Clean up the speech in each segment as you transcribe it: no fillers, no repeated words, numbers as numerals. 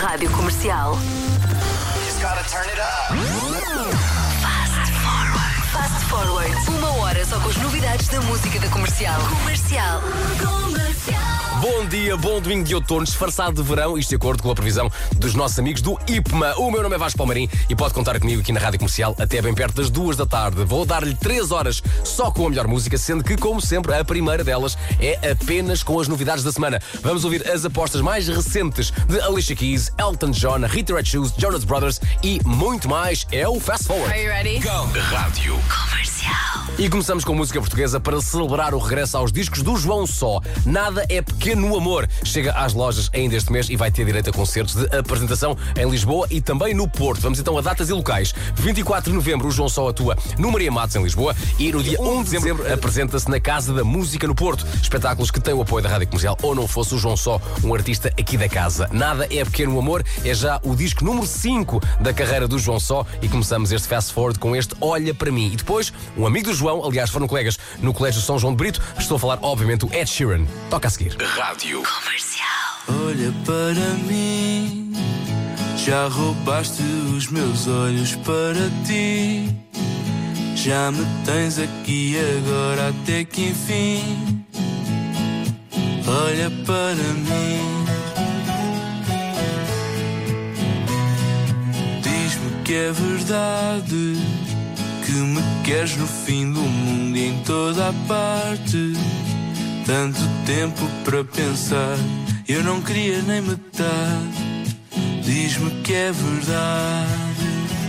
Rádio Comercial. Fast Forward. 1 hora só com as novidades da música da Comercial. Comercial. Bom dia, bom domingo de outono, disfarçado de verão, isto de acordo com a previsão dos nossos amigos do IPMA. O meu nome é Vasco Palmeirim e pode contar comigo aqui na Rádio Comercial até bem perto das 2 da tarde. Vou dar-lhe 3 horas só com a melhor música, sendo que, como sempre, a primeira delas é apenas com as novidades da semana. Vamos ouvir as apostas mais recentes de Alicia Keys, Elton John, Rita Red Shoes, Jonas Brothers e muito mais. É o Fast Forward. Are you ready? Go! Rádio Comercial. E começamos com música portuguesa para celebrar o regresso aos discos do João Só. Nada é Pequeno Amor. Chega às lojas ainda este mês e vai ter direito a concertos de apresentação em Lisboa e também no Porto. Vamos então a datas e locais. 24 de novembro o João Só atua no Maria Matos em Lisboa e no dia 1 de dezembro apresenta-se na Casa da Música no Porto. Espetáculos que têm o apoio da Rádio Comercial, ou não fosse o João Só, um artista aqui da casa. Nada é Pequeno Amor é já o disco número 5 da carreira do João Só e começamos este Fast Forward com este Olha Para Mim. E depois, um amigo do João, aliás foram colegas no Colégio São João de Brito, estou a falar obviamente do Ed Sheeran. Toca a seguir. Rádio Comercial. Olha para mim, já roubaste os meus olhos para ti. Já me tens aqui agora até que enfim. Olha para mim, diz-me que é verdade, que me queres no fim do mundo e em toda a parte. Tanto tempo para pensar, eu não queria nem metade. Diz-me que é verdade.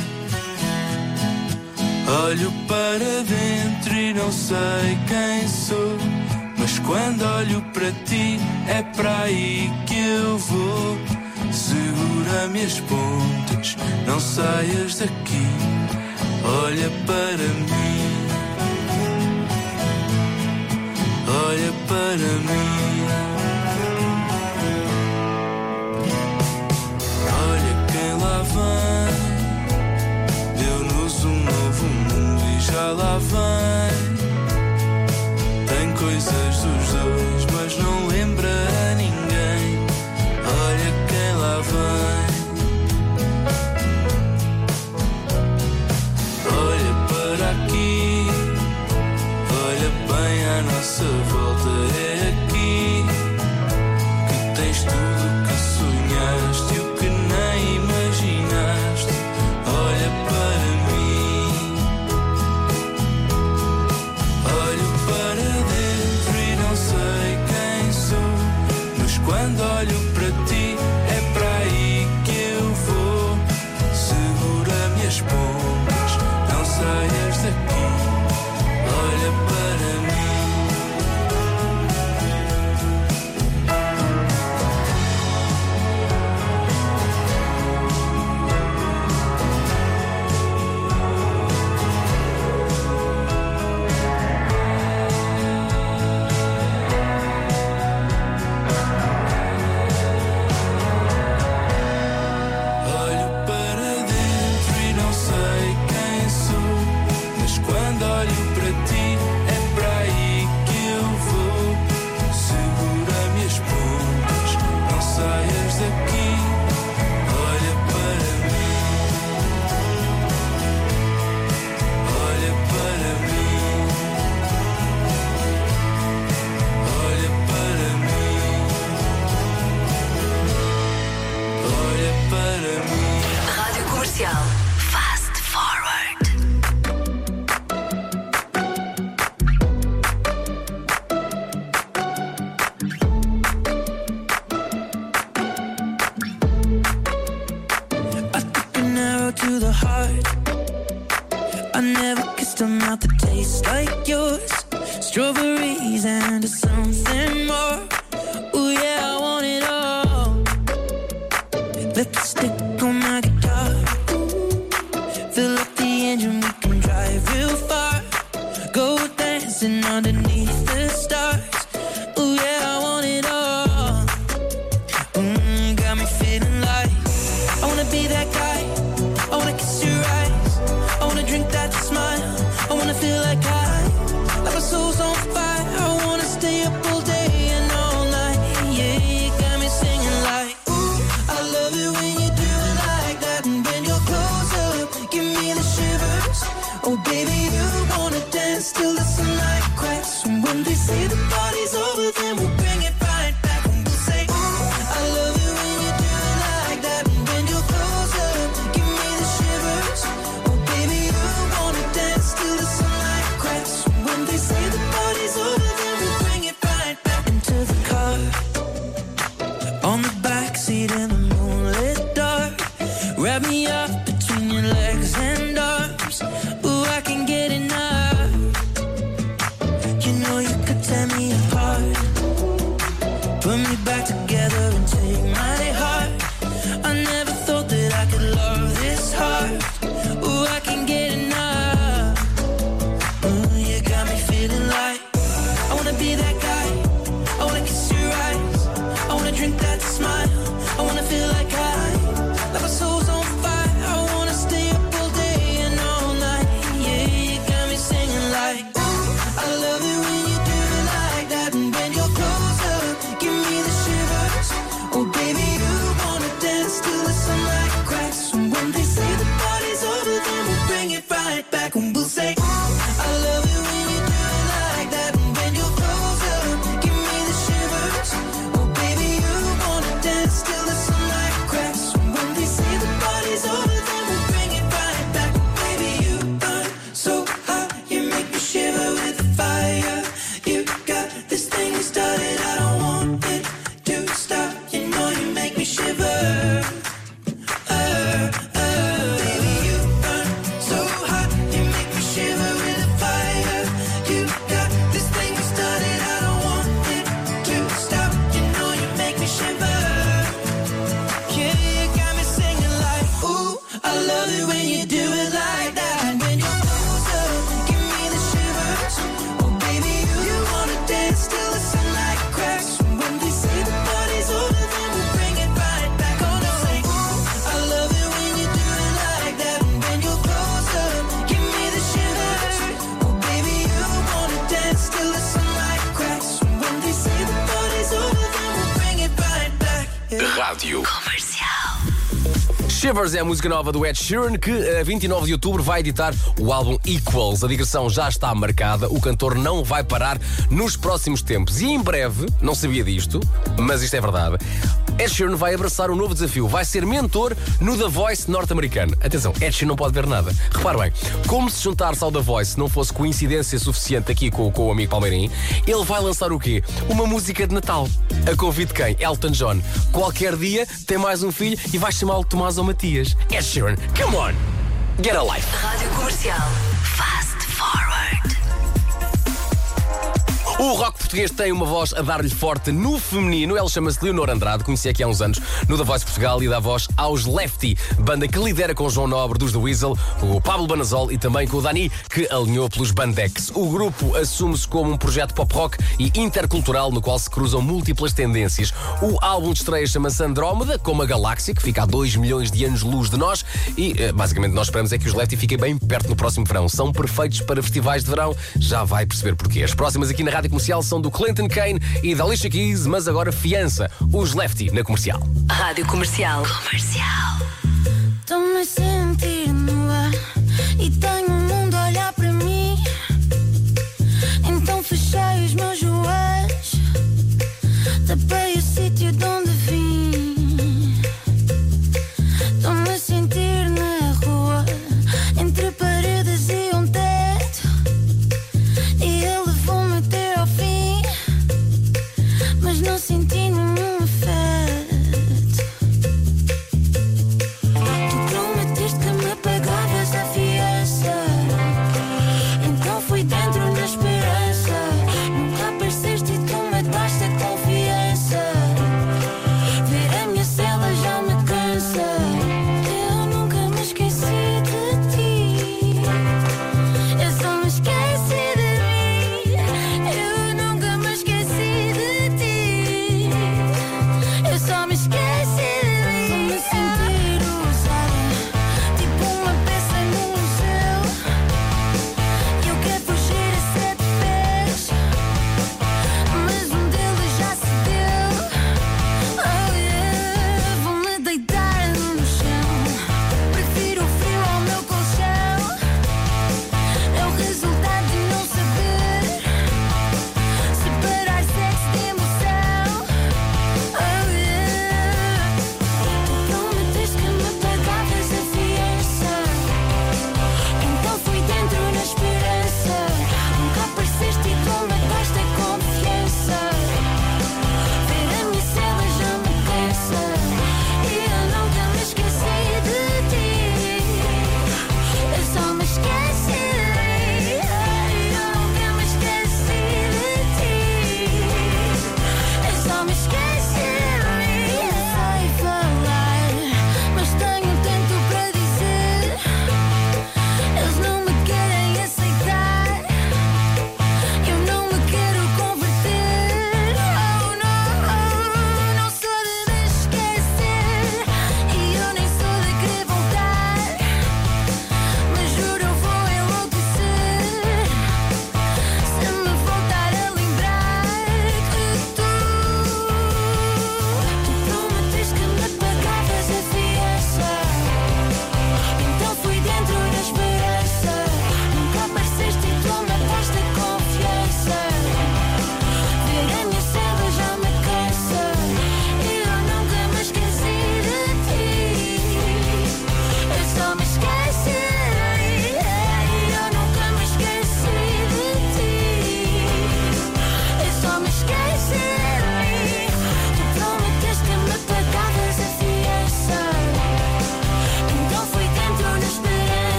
Olho para dentro e não sei quem sou, mas quando olho para ti é para aí que eu vou. Segura-me as pontas, não saias daqui. Olha para mim, olha para mim. Olha quem lá vem, deu-nos um novo mundo e já lá vem. Tem coisas dos dois, mas não lembra a ninguém. Olha quem lá vem. Olha para aqui, olha bem à nossa volta. É aqui que tens tudo que sonhaste e o que nem imaginaste. Olha para mim, olho para dentro e não sei quem sou, mas quando olho para ti é para aí que eu vou. Segura-me as pontas, não saias daqui. Olha para mim. Olho para dentro e não sei quem sou, mas quando olho para ti é para aí que eu vou. Segura-me as pontas, não saias daqui. Olha para mim, olha para mim, olha para mim, olha para mim. Rádio Comercial. Fast Forward. I took an arrow to the heart. I never kissed a mouth that tastes like yours. Strawberries and something more. Oh yeah, I want it all. Lipstick on my guitar. Fill up the engine, we can drive real far. Go dancing underneath the stars. Oh yeah, I want it all. Got me feeling like I wanna be that guy. I wanna kiss your eyes. I wanna drink that smile. I wanna feel like like my soul's on fire. I wanna stay up all day and all night. Yeah, you got me singing like, ooh, I love it when you do it like that. And when you're close up, give me the shivers. Oh baby, you wanna dance till the sunlight cracks. And when they say the party's over, then we'll bring it right back. And we'll say, I love it when you do it like that. And when you're close up, give me the shivers. Oh baby, you wanna dance till the sunlight cracks. And when they say the party's over, then we'll bring it right back. Into the car, on the backseat in the moonlit dark. Wrap me up between your legs and arms. Ooh, I can get enough. You know you could tear me apart, put me back together and take my heart. I never thought that I could love this hard. Ooh, I can get enough. Ooh, you got me feeling like I wanna be that guy. I wanna kiss your eyes. I wanna drink that smile. I wanna feel like my soul's on fire. I wanna stay up all day and all night. Yeah, you got me singing like, ooh, I love it when you do it like that. And when you're close up, give me the shivers. Oh baby, you wanna dance till the sunlight cracks. And when they say the party's over, then we'll bring it right back. And we'll say, I love it when you do it like that. And when you're close up, give me the shivers. Oh baby, you wanna dance till the sunlight cracks. And when they say the party's over, then we'll bring it right back. Baby, you burn so hot, you make me shiver with the fire. You got this thing you started, I don't want it to stop. You know you make me shiver. Baby, you burn so hot, you make me shiver with the fire. You got this thing you started, I don't want it to stop. You know you make me shiver. Yeah, you got me singing like, ooh, I love it when you do it like that. And when you're close up, give me the shivers. Oh baby, you wanna dance till the sunlight cracks. And when they say the party's over, then we'll bring it right back. Oh no, say, ooh, I love it when you do it like that. And when you're close up, give me the shivers. Oh baby, you wanna dance till the sunlight cracks. And when they say the party's over, then we'll bring it right back. Yeah. Rádio. Shivers é a música nova do Ed Sheeran, que a 29 de outubro vai editar o álbum Equals. A digressão já está marcada, o cantor não vai parar nos próximos tempos. E em breve, não sabia disto, mas isto é verdade, Ed Sheeran vai abraçar um novo desafio. Vai ser mentor no The Voice norte-americano. Atenção, Ed Sheeran não pode ver nada. Repare bem, como se juntar-se ao The Voice não fosse coincidência suficiente aqui com o amigo Palmeirim, ele vai lançar o quê? Uma música de Natal. A convite de quem? Elton John. Qualquer dia tem mais um filho e vai chamá-lo Tomás ou Matias. Ed Sheeran, come on, get a life. Rádio Comercial. Fast Forward. O rock português tem uma voz a dar-lhe forte no feminino. Ela chama-se Leonor Andrade, conheci aqui há uns anos no The Voice Portugal e dá voz aos Lefty, banda que lidera com o João Nobre dos The Weasel, o Pablo Banazol e também com o Dani, que alinhou pelos Bandex. O grupo assume-se como um projeto pop-rock e intercultural no qual se cruzam múltiplas tendências. O álbum de estreia chama-se Andrómeda, como a galáxia, que fica a 2 milhões de anos-luz de nós e, basicamente, nós esperamos é que os Lefty fiquem bem perto no próximo verão. São perfeitos para festivais de verão, já vai perceber porquê. As próximas aqui na Rádio Comercial são do Clinton Kane e da Alicia Keys, mas agora fiança os Lefty na Comercial. Rádio Comercial. Estou-me a sentir nua e tenho o mundo a olhar para mim. Então fechei os meus joelhos, tapei o sítio de onde vim. Estou-me a sentir na rua, entre paredes e um teto, e ele levou-me até ao fim, mas não senti nenhum afeto. Tu prometeste que me pagavas a fiança.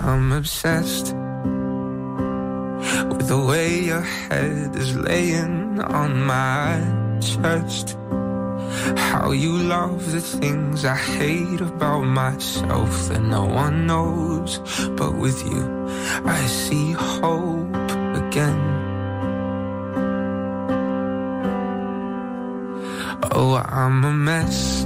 I'm obsessed with the way your head is laying on my chest. How you love the things I hate about myself that no one knows. But with you, I see hope again. Oh, I'm a mess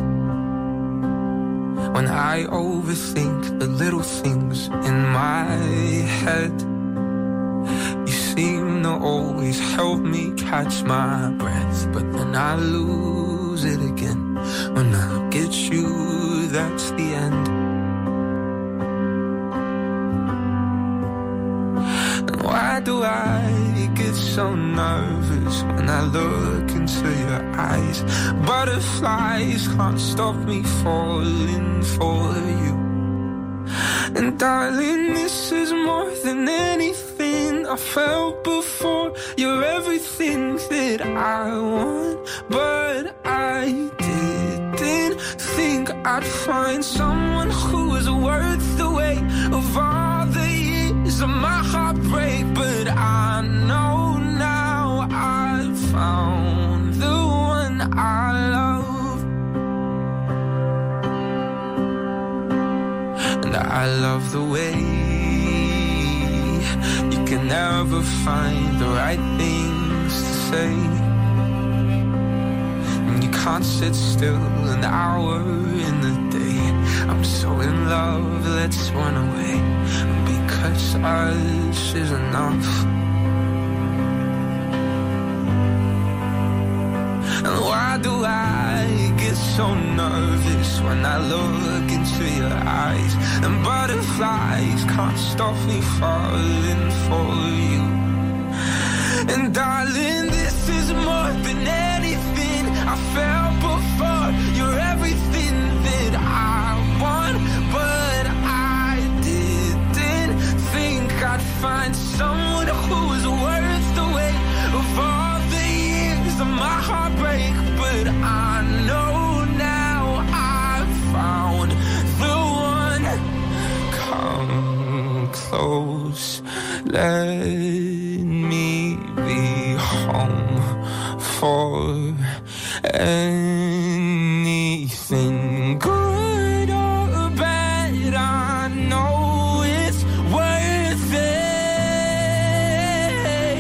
when I overthink the little things in my head. You seem to always help me catch my breath, but then I lose it again. When I get you, that's the end. And why do I get so nervous when I look into your eyes? Butterflies can't stop me falling for you. And darling, this is more than anything I felt before. You're everything that I want, but I didn't think I'd find someone who was worth the weight of all the years of my heartbreak. But I know now I've found the one I love. I love the way you can never find the right things to say, and you can't sit still an hour in the day. I'm so in love, let's run away, because us is enough. And why do I get so nervous when I look into your eyes? And butterflies can't stop me falling for you. And darling, this is more than anything I felt before. You're everything that I want, but I didn't think I'd find someone who was worth the weight of all the years of my heartbreak. But I know now I've found the one. Come close, let me be home for anything good or bad. I know it's worth it.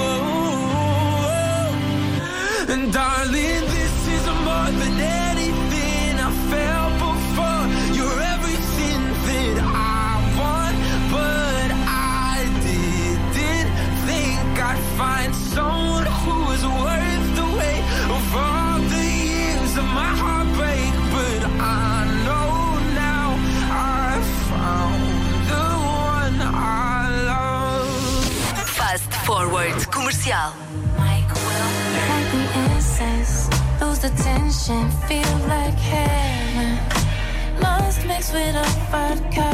Whoa. And darling, this is more than anything I felt before. You're everything that I want, but I didn't think I'd find someone who was worth the weight of all the years of my heartbreak. But I know now I've found the one I love. Fast Forward Comercial. Like the incense, lose the tension, feel like heaven. Lost mixed with a vodka.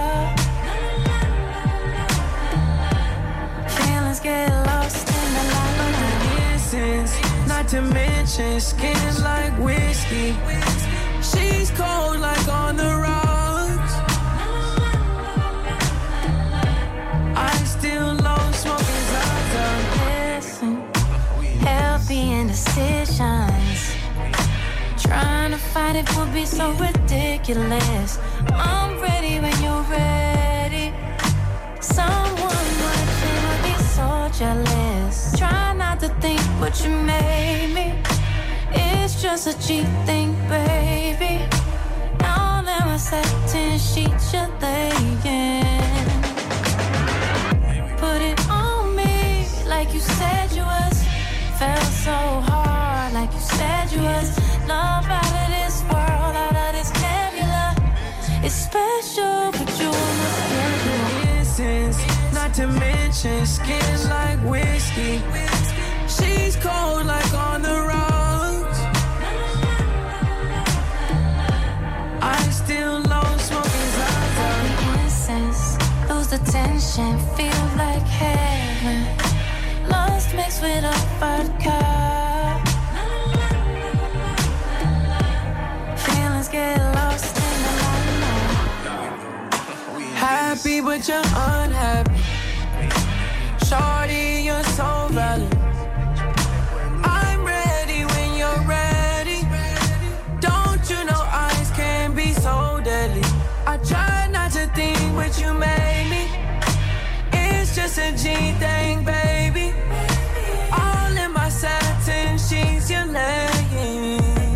Feelings get lost in the light. Essence, not to mention skin like whiskey. She's cold like on the rocks. I still love smoking Zaza. Listen, healthy indecisions. Trying to fight it would be so ridiculous. I'm ready when you're ready. Someone watching would be so jealous. Try not to think what you made me. It's just a cheap thing, baby. Now that my satin sheets you're laying. Put it on me like you said you was. Felt so hard like you said you was. Love out of this world, out of this nebula. It's special, but you almost Essence, not to mention skin like whiskey. She's cold like on the rocks. I still love smoking Zaza. innocence, lose the tension, feel like heaven. Lost mixed with a vodka. Feelings get lost in the light. happy, but you're unhappy. Shorty, you're so valid. I'm ready when you're ready. Don't you know eyes can be so deadly? I try not to think, but you made me. It's just a G thing, baby. All in my satin sheets you're laying.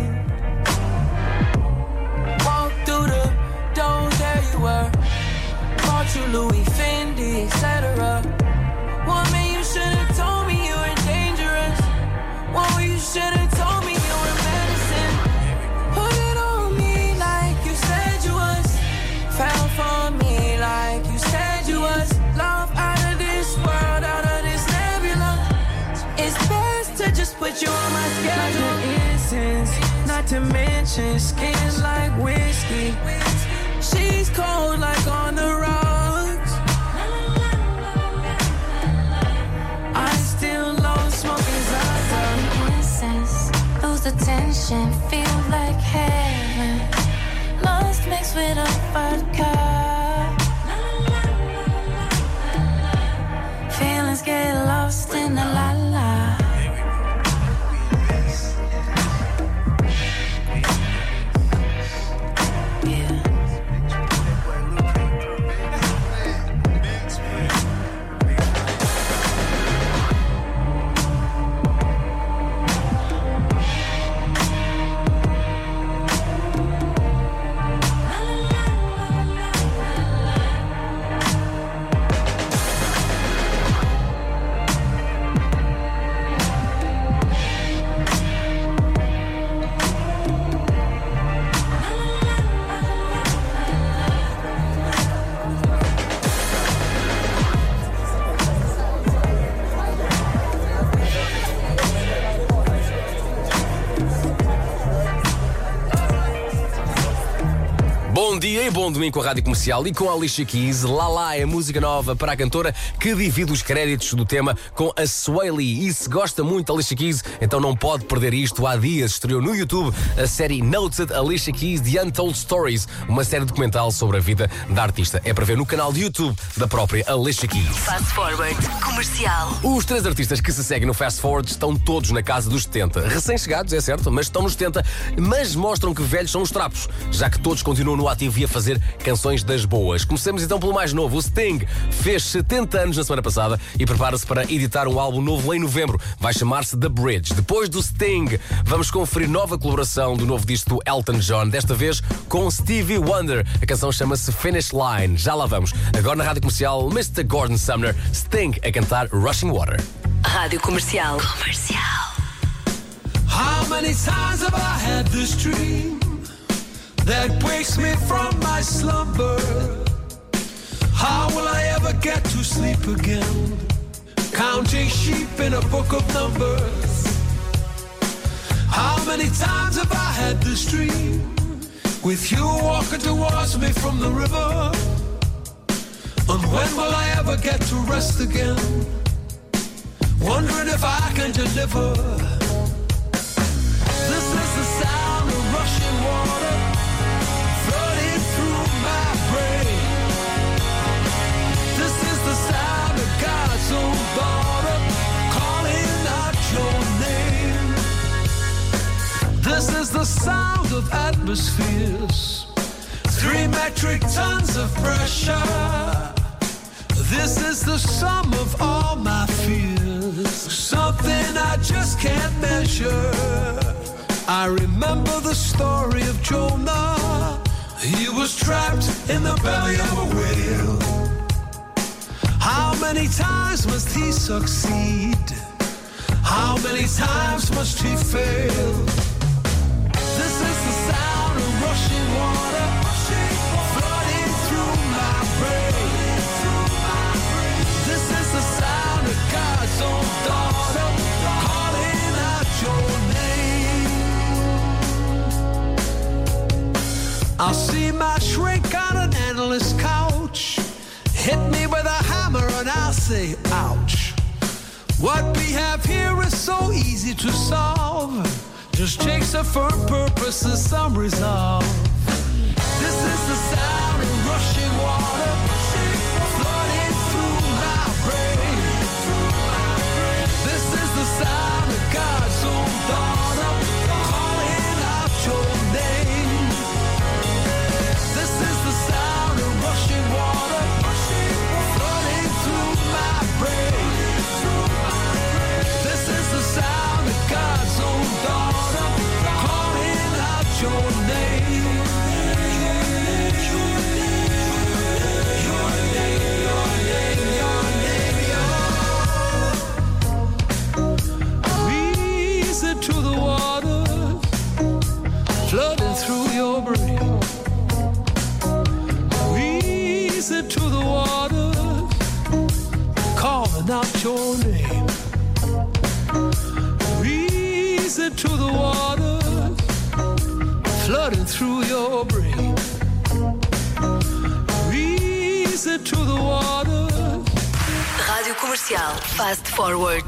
Walk through the door, there you were. Bought you Louis, Fendi, etc. Woman, you should've told me you were dangerous. Woman, you should've told me you were medicine. Put it on me like you said you was. Fell for me like you said you was. Love out of this world, out of this nebula. It's best to just put you on my schedule. Incense, not to mention skin's like whiskey. She's cold like on the rocks. I still love smoking Zaza. Incense, lose the tension, feel like heaven. Lost mixed with a vodka. Feelings get lost in the la-la. Bom dia e bom domingo com a Rádio Comercial e com a Alicia Keys. Lala é a música nova para a cantora que divide os créditos do tema com a Swae Lee. E se gosta muito da Alicia Keys, então não pode perder isto. Há dias estreou no YouTube a série Noted Alicia Keys The Untold Stories, uma série documental sobre a vida da artista. É para ver no canal de YouTube da própria Alicia Keys. Fast Forward Comercial. Os três artistas que se seguem no Fast Forward estão todos na casa dos 70. Recém-chegados, é certo, mas estão nos 70, mas mostram que velhos são os trapos, já que todos continuam no ativo e a fazer canções das boas. Comecemos então pelo mais novo. O Sting fez 70 anos na semana passada e prepara-se para editar um álbum novo em novembro. Vai chamar-se The Bridge. Depois do Sting, vamos conferir nova colaboração do novo disco do Elton John, desta vez com Stevie Wonder. A canção chama-se Finish Line. Já lá vamos. Agora na Rádio Comercial, Mr. Gordon Sumner, Sting a cantar Rushing Water. Rádio Comercial. Comercial. How many times have I had this dream that wakes me from my slumber? How will I ever get to sleep again? Counting sheep in a book of numbers. How many times have I had this dream with you walking towards me from the river? And when will I ever get to rest again? Wondering if I can deliver. This is the sound of rushing water flooding through my brain. This is the sound of God's own daughter calling out your name. This is the sound of atmospheres, 3 metric tons of pressure. This is the sum of all my fears, something I just can't measure. I remember the story of Jonah. He was trapped in the belly of a whale. How many times must he succeed? How many times must he fail? This is the sound of rushing water flooding through my brain. This is the sound of God's own daughter calling out your name. I'll see my shrink on an endless couch, hit me with a hammer and I'll say, ouch. What we have here is so easy to solve, just takes a firm purpose and some resolve. This is the sound of rushing water through your brain. Easy to the waters, calling out your name. Easy to the waters, flooding through your brain. Easy to the waters. Rádio Comercial Fast Forward.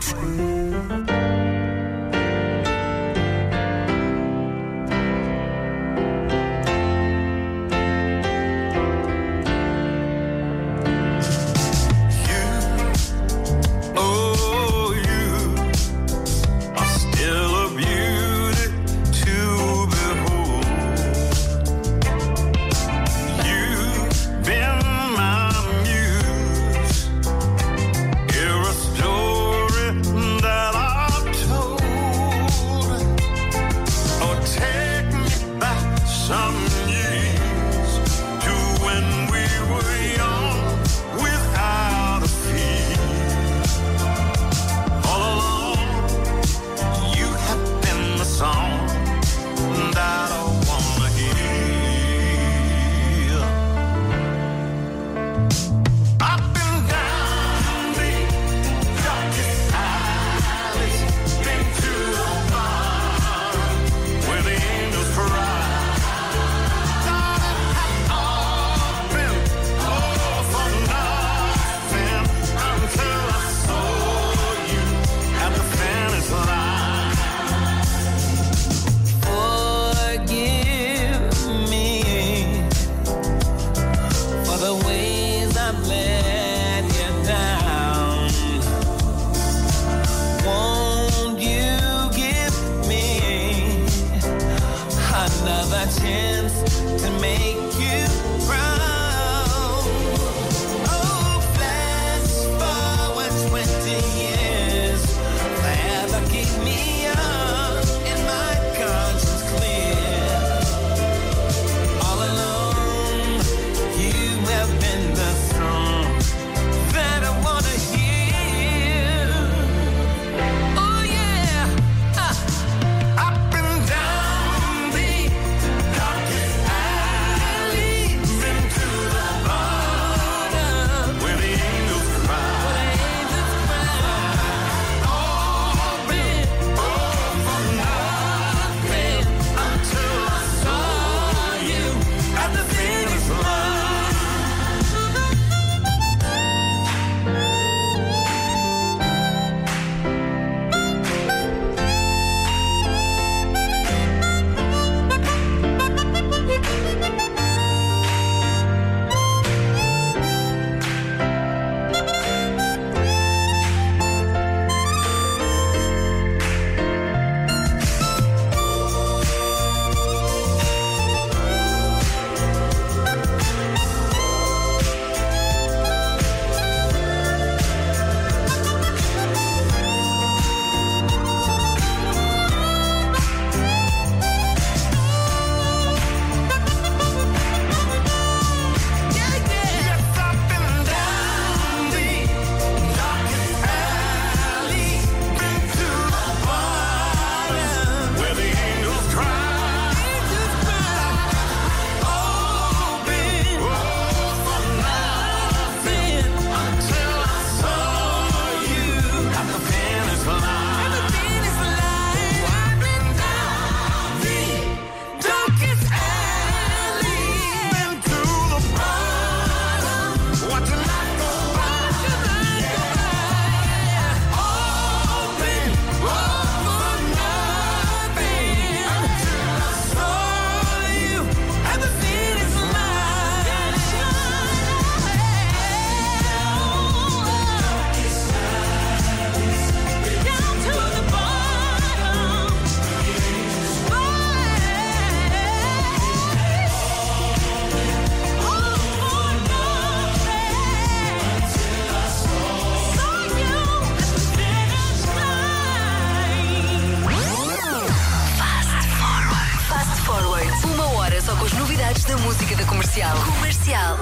da música da Comercial. Comercial.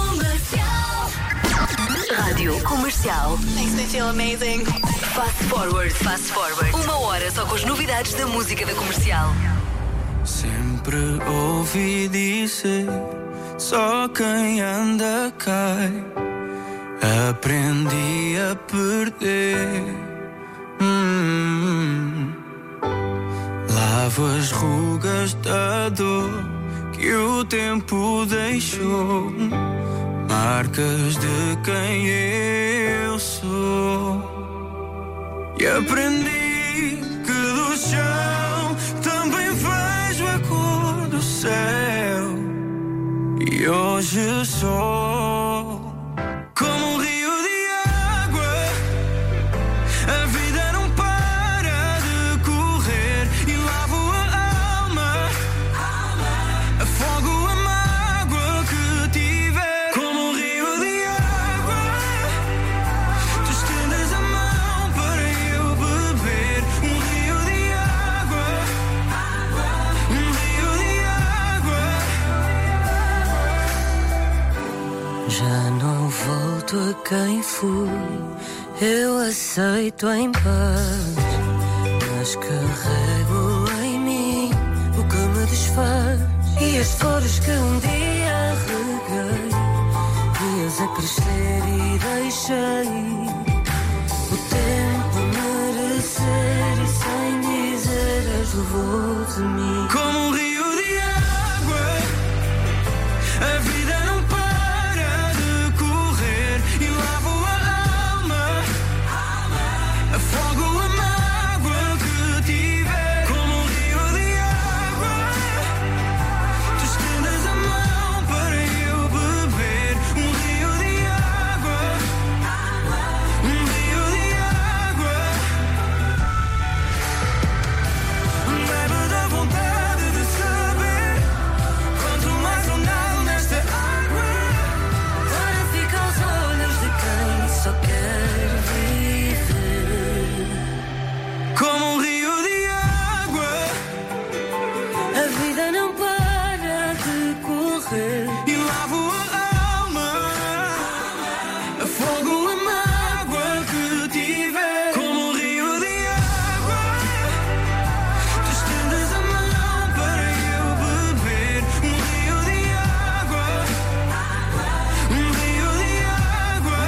Rádio Comercial. Makes me feel amazing. Fast Forward. Fast Forward. 1 hora só com as novidades da música da Comercial. Sempre ouvi dizer, só quem anda cai. Aprendi a perder. Lavo as rugas da dor que o tempo deixou, marcas de quem eu sou. E aprendi que do chão também vejo a cor do céu. E hoje sou como um rio de água. A vida não para de correr. E lavo a alma, afogo a mágoa que tiver. Como um rio de água, tu estendes a mão para eu beber. Um rio de água, um rio de água. Já não volto a quem fui, eu aceito em paz, mas carrego em mim o que me desfaz. E as flores que um dia reguei, vi-as a crescer e deixei o tempo merecer, e sem dizer as levou de mim. Como um rio de água, a vida não para de correr. E lavo a alma, afogo a mágoa que tiver. Como um rio de água, tu estendes a mão para eu beber. Um rio de água, um rio de água. Bebe da vontade de saber quanto mais ou nada nesta água. Agora fica aos olhos de quem só quer viver. Como um rio de água, A vida não para de correr. e lavo a alma, afogo a mágoa que tiver. Como um rio de água, tu estendes a mão para eu beber. Um rio de água, um rio de água.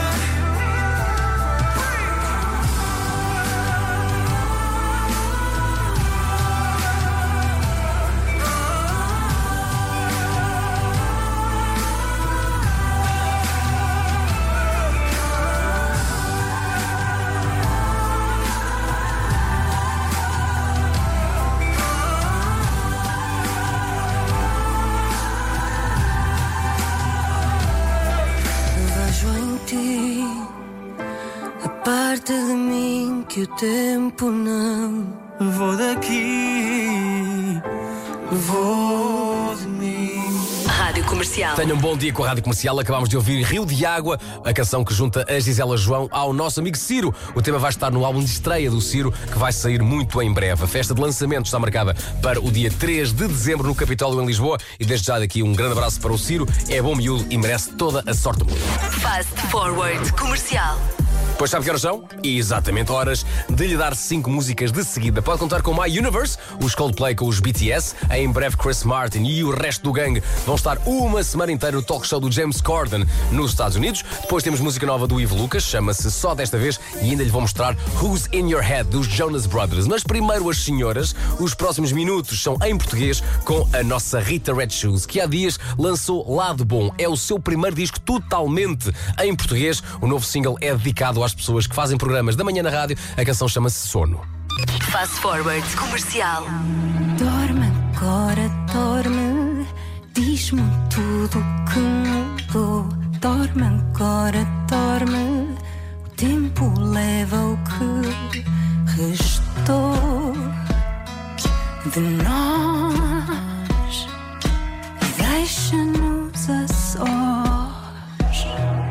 Vejo em ti a parte de mim que o tempo não. Vou daqui, vou de mim. Rádio Comercial. Tenham um bom dia com a Rádio Comercial. Acabámos de ouvir Rio de Água, a canção que junta a Gisela João ao nosso amigo Ciro. O tema vai estar no álbum de estreia do Ciro, que vai sair muito em breve. A festa de lançamento está marcada para o dia 3 de dezembro no Capitólio, em Lisboa. E desde já daqui um grande abraço para o Ciro. É bom miúdo e merece toda a sorte do mundo. Fast Forward Comercial. Pois sabe que horas são? Exatamente horas de lhe dar 5 músicas de seguida. Pode contar com My Universe, os Coldplay com os BTS, em breve Chris Martin e o resto do gangue vão estar uma semana inteira no talk show do James Corden nos Estados Unidos. Depois temos música nova do Ivo Lucas, chama-se Só Desta Vez, e ainda lhe vou mostrar Who's In Your Head dos Jonas Brothers. Mas primeiro as senhoras, os próximos minutos são em português com a nossa Rita Red Shoes, que há dias lançou Lado Bom. É o seu primeiro disco totalmente em português. O novo single é dedicado às pessoas que fazem programas da manhã na rádio. A canção chama-se Sono. Fast Forward Comercial. Dorme agora, dorme. Diz-me tudo que mudou. Dorme agora, dorme. O tempo leva o que restou de nós e deixa-nos a sós.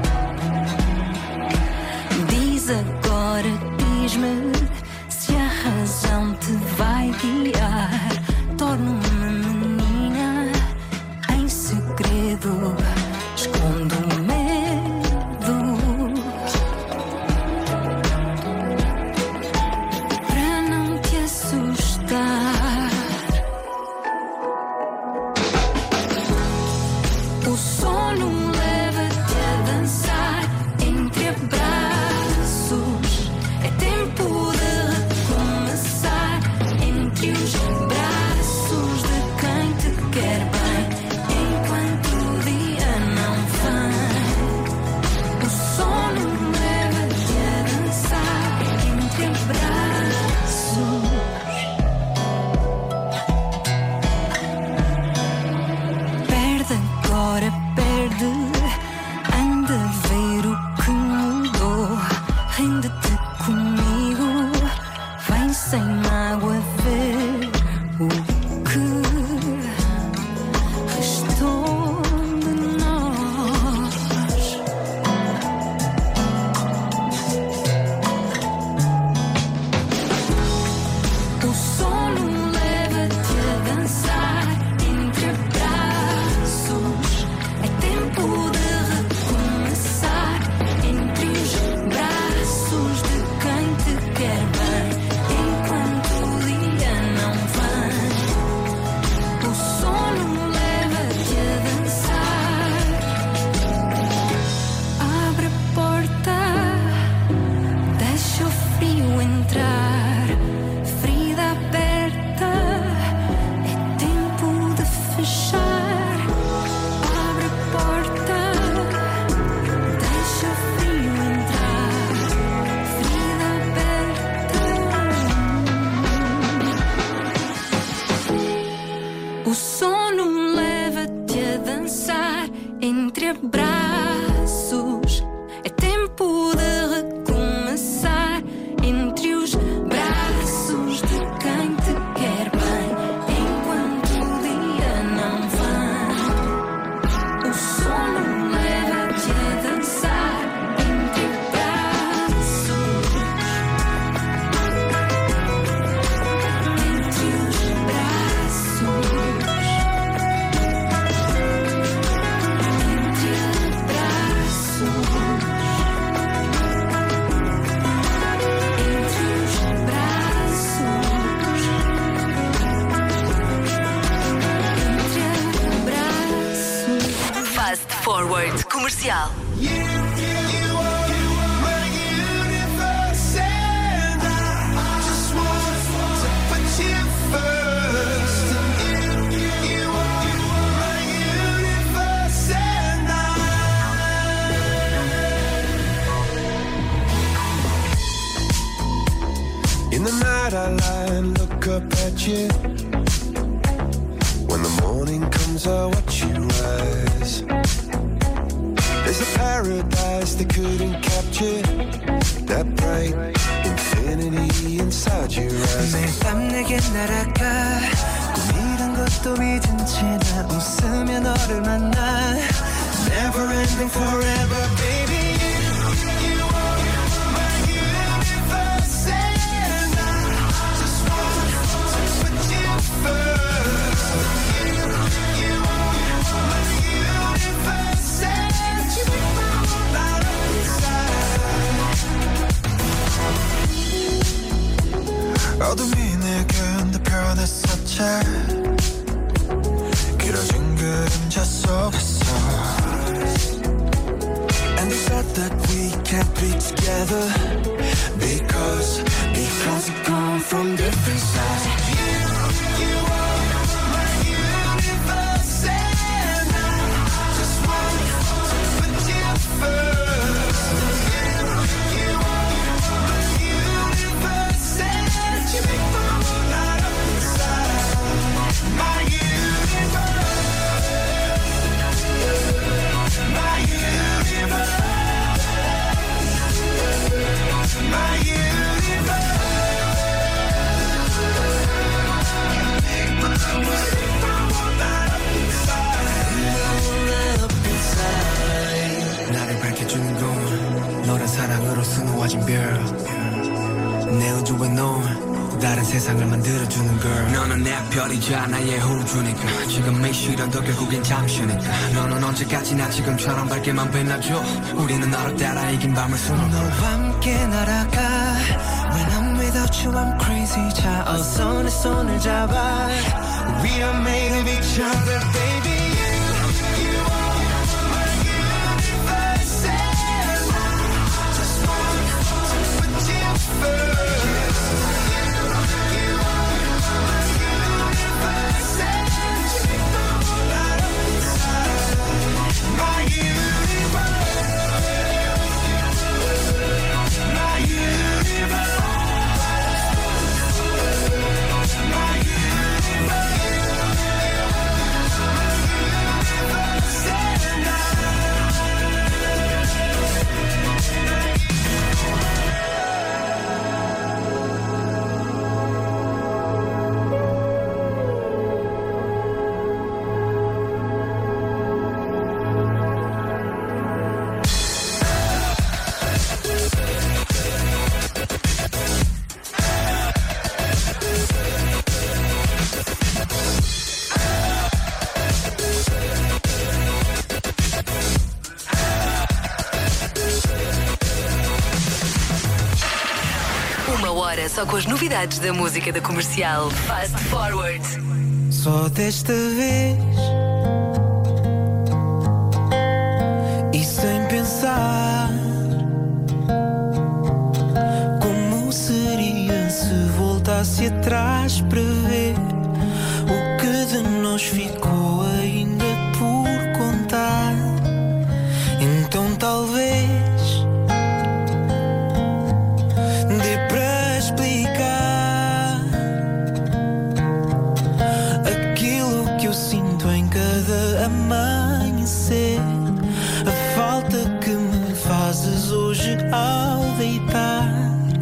Diz agora, diz-me se a razão te vai guiar. Torno-me menina em segredo, escondo o medo para não te assustar. entrar. Ferida aberta, é tempo de fechar. Abre a porta, deixa o frio entrar. Ferida aberta. O sono leva-te a dançar entre abraços. É tempo de recomeçar entre os braços de quem te quer bem, enquanto o dia não vem. O sono leva-te a dançar entre braços, entre os braços, entre braços. Fast Forward Comercial. In the night I lie and look up at you. When the morning comes I watch you rise. There's a paradise they couldn't capture. That bright infinity inside your eyes. 매일 밤 내게 날아가 꿈이란 것도 잊은 채 나 웃으며 너를 만나. Never ending forever baby. You are my universe and I just want to put you first. You are my universe and you make my whole light up inside. 어둠이 내게 흔들펴냈었지. 길어진 그림자 속에서. And they said that we can't be together because we come from different sides. You are my universe and I just want to put you first. You are my universe and you make my whole light up inside. My universe, my universe. My 나를 밝혀주는 건 너란 사랑으로 수놓아진 별. 내 우주에 넌 다른 세상을 만들어주는 girl. 너는 내 별이자 나의 호주니까 지금의 시련도 결국엔 잠시니까. 너는 언제까지나 지금처럼 밝게만 빛나줘. 우리는 너를 따라 이긴 밤을 수놓아. 너와 함께 날아가. When I'm without you I'm crazy. 자 어서 내 손을 잡아. We are made of each other baby. You are my universe and I just want to put you first. You are my universe and you make the whole light up inside. My universe, my universe. Uma hora só com as novidades da música da Comercial. Fast Forward. Só desta vez e sem pensar como seria voltasse atrás para ver o que de nós ficou ainda por contar. Então talvez dê para explicar aquilo que eu sinto em cada amanhecer, a falta que me fazes hoje ao deitar.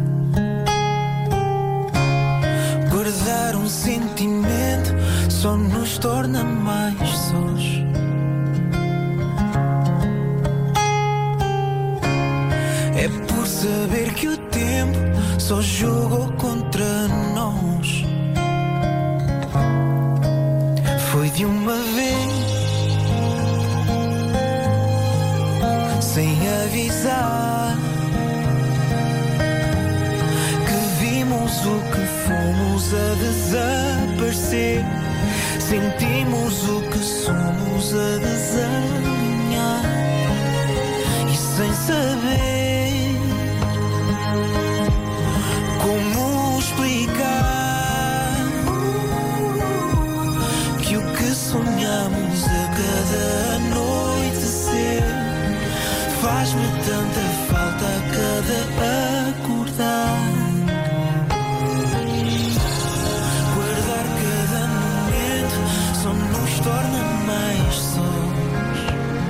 Guardar um sentimento só nos torna mais sós. É por saber que o tempo só jogou contra nós. Foi de uma vez, sem avisar, que vimos o que fomos a desaparecer. Sentimos o que somos a desalinhar. E sem saber como explicar que o que sonhamos a cada anoitecer faz-me tanta falta a cada acordar. Guardar cada momento só nos torna mais sós.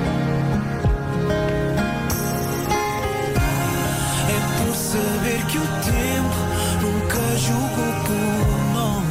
É por saber que o tempo nunca jogou por nós.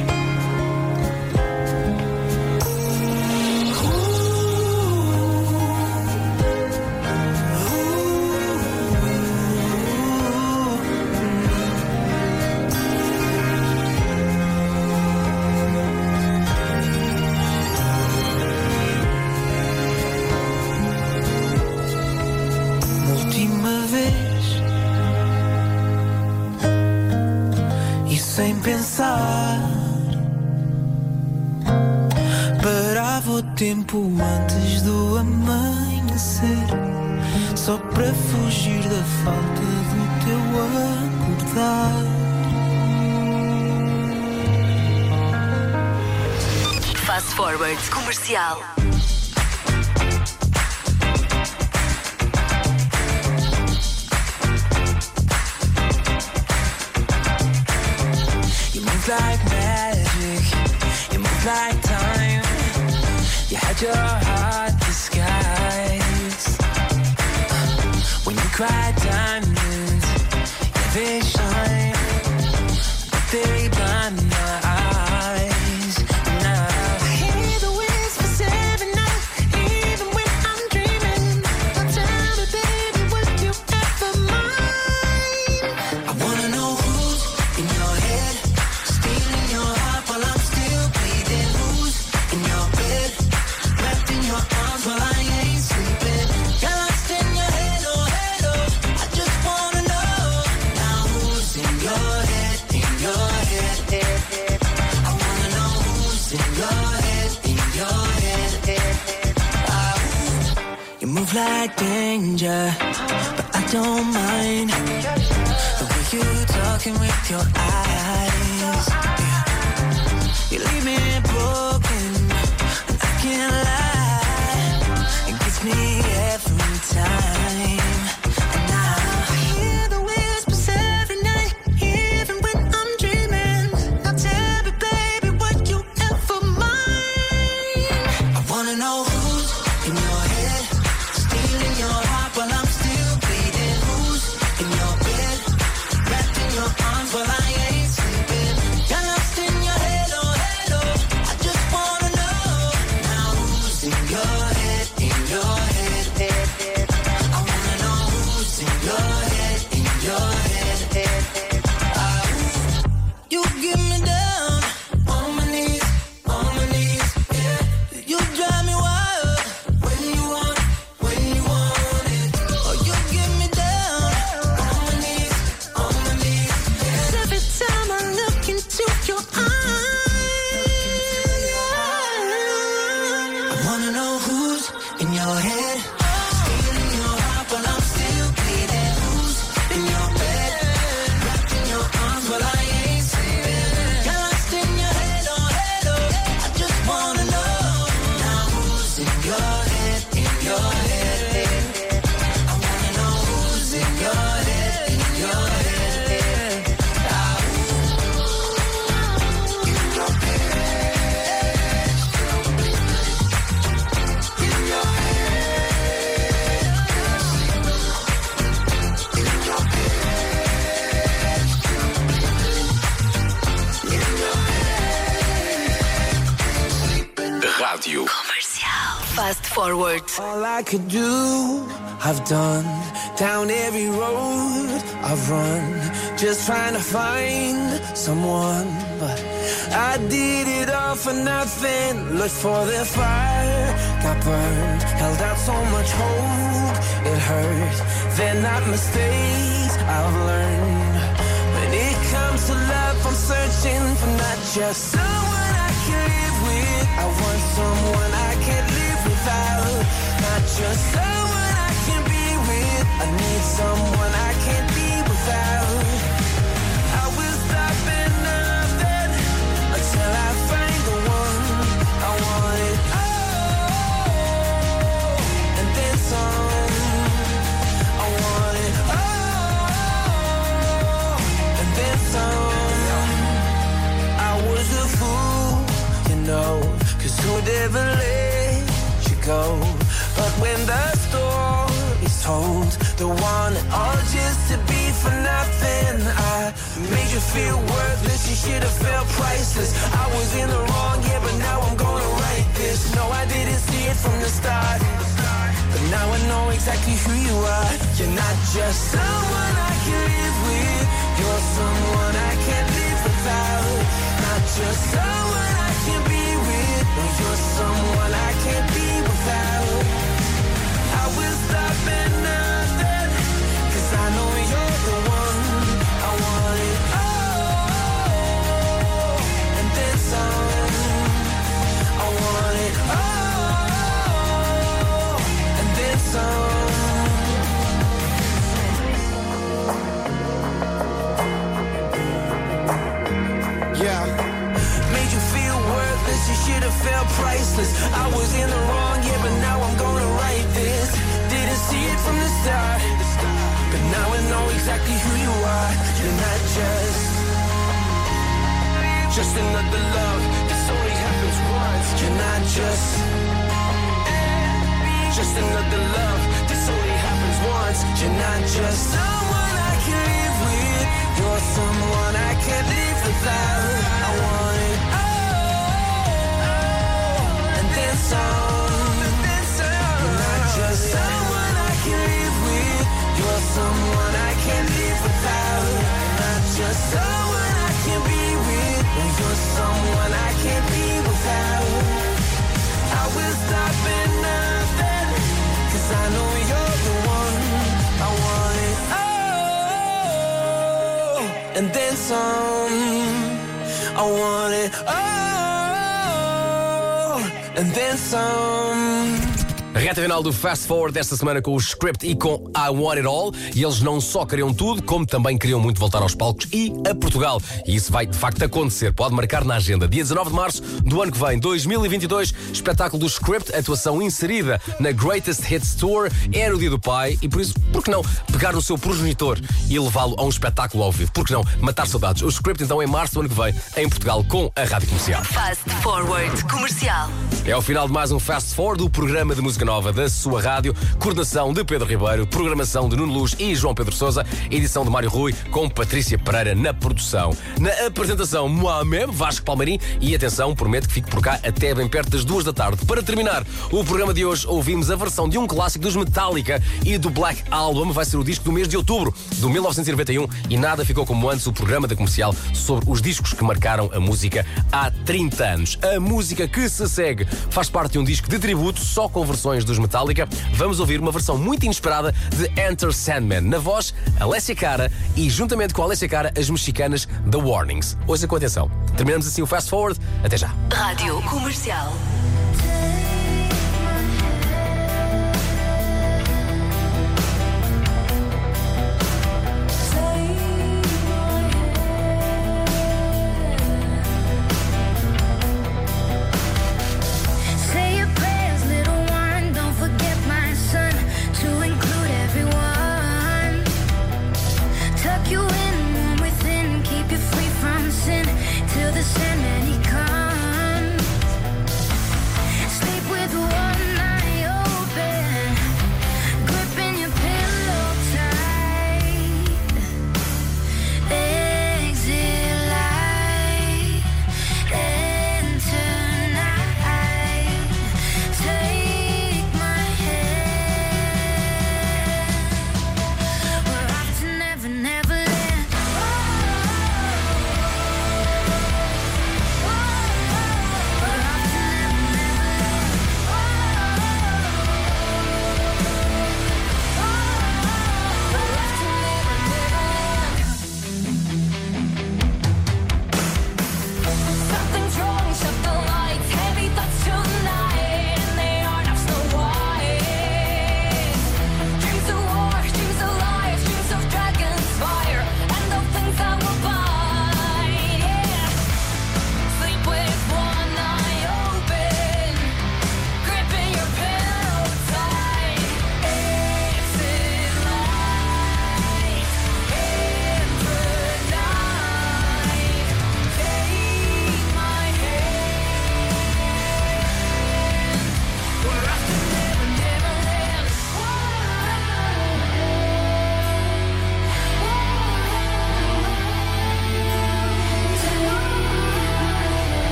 Sem pensar, parava o tempo antes do amanhecer, só para fugir da falta do teu acordar. Fast Forward Comercial. Like magic, you move like time. You had your heart disguised. When you cry diamonds, yeah, they shine, but they blind my eyes. Now I hear the whispers every night, even when I'm dreaming. Don't tell me, baby, would you ever mind? I wanna know who's in your head, stealing your heart while I'm still bleeding. Who's in your bed, wrapped in your arms while I ain't sleeping? Got lost in your head, oh, I just wanna know. Now who's in your head, in your head? I wanna know who's in your head, in your head. You move like danger, but I don't mind the way you talking with your eyes. You leave me broken, and I can't lie. It gets me every time. And now I hear the whispers every night, even when I'm dreaming. Now tell me, baby, would you ever mind? I wanna know who's in your head, stealing your heart while I'm still bleeding. Who's in your bed, wrapped in your arms while I ain't sleeping? Got lost in your head, oh, I just wanna know. Now who's in your head, in your head? I wanna know who's in your head, in your head. You get me down on my knees, yeah. You drive me wild when you want it. Oh, you get me down on my knees, yeah. 'Cause every Rádio Comercial. Fast Forward. All I could do, I've done. Down every road I've run, just trying to find someone. But I did it all for nothing. Looked for the fire, got burned. Held out so much hope, it hurt. They're not mistakes I've learned. When it comes to love, I'm searching for not just someone I can live with. I want someone I can't live without. Not just someone I can be with. I need someone I can't be without. I will stop at nothing until I find the one. I want it all, and then some. I want it all, and then some. I was a fool, you know, 'cause who'd ever let you go? But when the story's told, the one and all just to be for nothing. I made you feel worthless, you should have felt priceless. I was in the wrong, yeah, but now I'm gonna write this. No, I didn't see it from the start, but now I know exactly who you are. You're not just someone I can live with. You're someone I can't live without. Not just someone I can be with. No, you're someone I can't be without. I will stop at nothing, 'cause I know you're the one. I want it all, and then some. I want it all, and then some. Yeah. Made you feel worthless, you should have felt priceless. I was in the wrong, yeah, but now I'm gonna write this. Didn't see it from the start, but now I know exactly who you are. You're not just another love, this only happens once. You're not just another love, this only happens once. You're not just someone I can live with. You're someone I can't live without. I want it all, and then some. You're not just someone I can live with. You're someone I can't live without. Not just someone I can be with. You're someone I can't be without. I will stop at nothing, 'cause I know you're the one. I want it all, and then some. I want it all, and then some. Reta final do Fast Forward desta semana com o Script e com I Want It All. E eles não só queriam tudo, como também queriam muito voltar aos palcos e a Portugal. E isso vai de facto acontecer. Pode marcar na agenda. Dia 19 de março do ano que vem, 2022, espetáculo do Script, atuação inserida na Greatest Hits Tour. É no Dia do Pai e por isso, por que não pegar no seu progenitor e levá-lo a um espetáculo ao vivo? Por que não matar saudades? O Script então em março do ano que vem em Portugal com a Rádio Comercial. Fast Forward Comercial. É o final de mais um Fast Forward, o programa de música nova da sua rádio. Coordenação de Pedro Ribeiro, programação de Nuno Luz e João Pedro Sousa, edição de Mário Rui com Patrícia Pereira na produção. Na apresentação, Mohamed Vasco Palmeirim e atenção, prometo que fico por cá até bem perto das 2 da tarde. Para terminar o programa de hoje, ouvimos a versão de um clássico dos Metallica e do Black Album. Vai ser o disco do mês de outubro de 1991 e nada ficou como antes o programa da Comercial sobre os discos que marcaram a música há 30 anos. A música que se segue faz parte de um disco de tributo só com versões dos Metallica. Vamos ouvir uma versão muito inesperada de Enter Sandman. Na voz, Alessia Cara e juntamente com a Alessia Cara, as mexicanas The Warnings. Ouça com atenção. Terminamos assim o Fast Forward. Até já. Rádio Comercial. Till the Sandman he comes.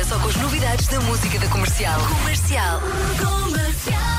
só com as novidades da música da Comercial. Comercial.